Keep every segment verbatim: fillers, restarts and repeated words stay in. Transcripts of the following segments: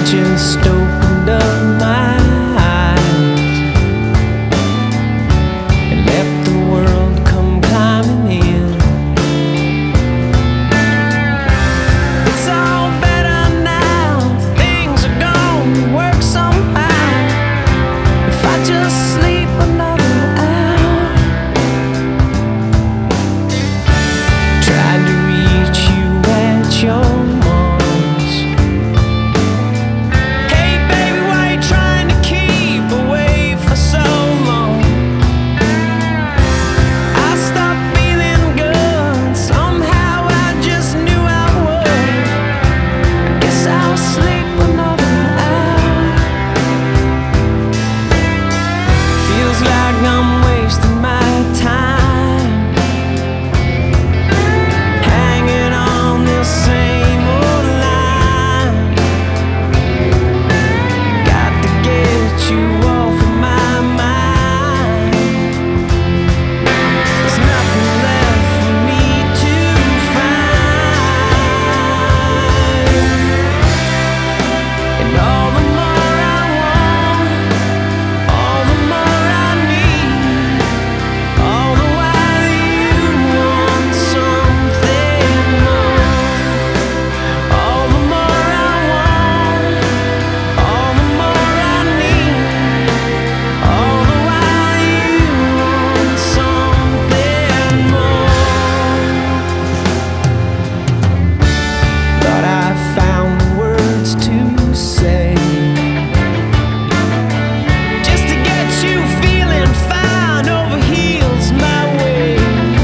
just opened up my eyes and let the world come climbing in. It's all better now, things are gonna work somehow. If I just sleep another hour, trying to reach you at your I'm wasting my time hanging on this same old line. Got to get you off of my mind. There's nothing left for me to find, and all the more I want, all the more I need. All the while you want something more. All the more I want, all the more I need. All the while you want something more. Thought I found the words to say just to get you feeling fine over heels my way.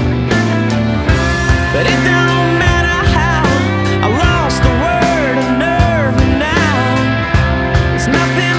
But it don't matter how, I lost the word of nerve, and now there's nothing